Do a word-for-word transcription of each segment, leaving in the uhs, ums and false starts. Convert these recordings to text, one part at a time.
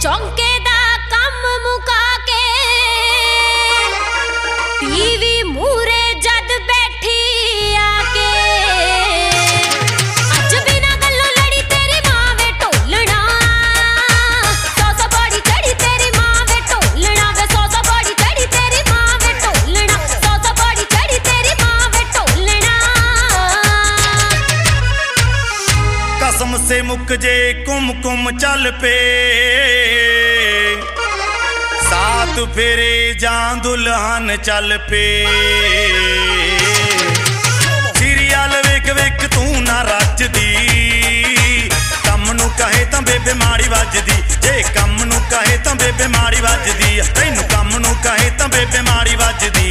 चौंके दा कम मुका के टीवी मूरे जद बैठी आके अज बिना गल्लों लड़ी तेरी मां वे ढोलना सौ सौ बड़ी चढ़ी तेरी मां वे ढोलना वे सौ सौ बड़ी चढ़ी तेरी मां वे ढोलना सौ सौ बड़ी चढ़ी तेरी मां वे ढोलना। कसम से मुक जे कुम कुम चल पे सात फेरे जां दुल्हन चल पे सीरियल वेख वेख तू ना रचदी कम नू कहे तां बेबे माड़ी वजदी जे कम नू कहे तां बेबे माड़ी वजदी तैनू कम नू कहे तां बेबे माड़ी वजदी।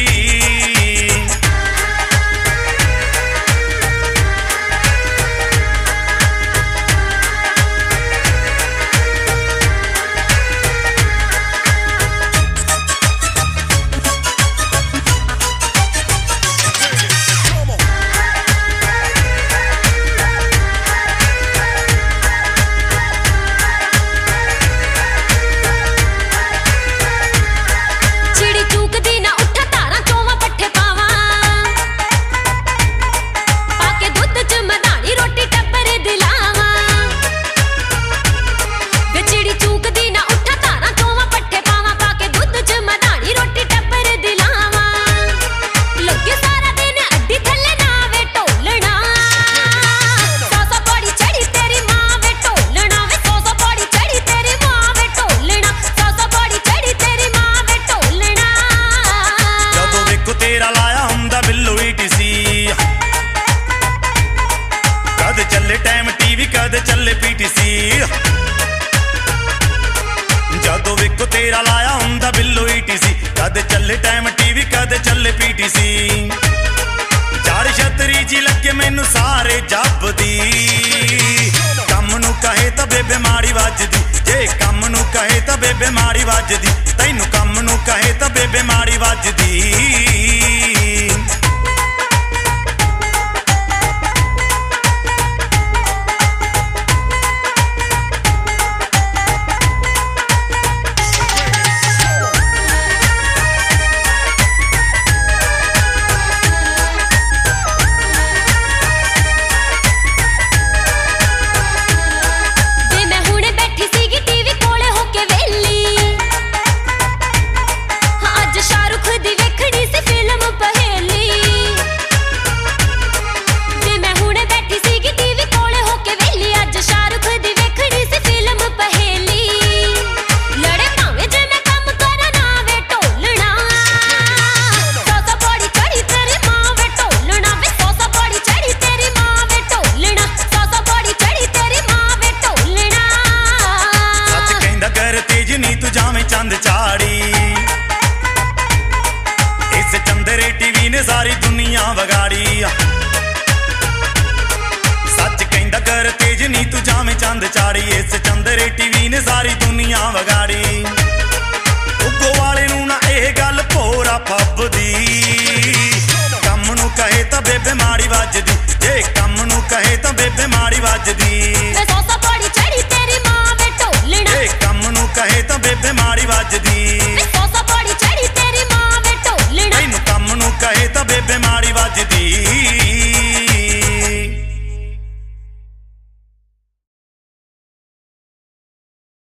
चले पीटीसी जदों वेखो तेरा लाया हुंदा बिल्लो ईटीसी कद चले टाइम टीवी कद चले पीटीसी चार छतरी जी लगे मैनू सारे जपदी कम नू कहे तां बेबे माड़ी वजदी जे कम नू कहे तां बेबे माड़ी वजदी तैनू कम नू कहे तां बेबे माड़ी वजदी। चंद चाड़ी इस चंदरे टीवी ने सारी दुनिया बगाड़ी सच कहंदा कर तेज नी तू जावे चंद चाड़ी इस चंदरे टीवी ने सारी दुनिया बगाड़ी उगो वाले नू ना यह गल भोरा फबदी कम नू कहे तां बेबे माड़ी वजदी जे कम नू कहे तां बेबे माड़ी वजदी।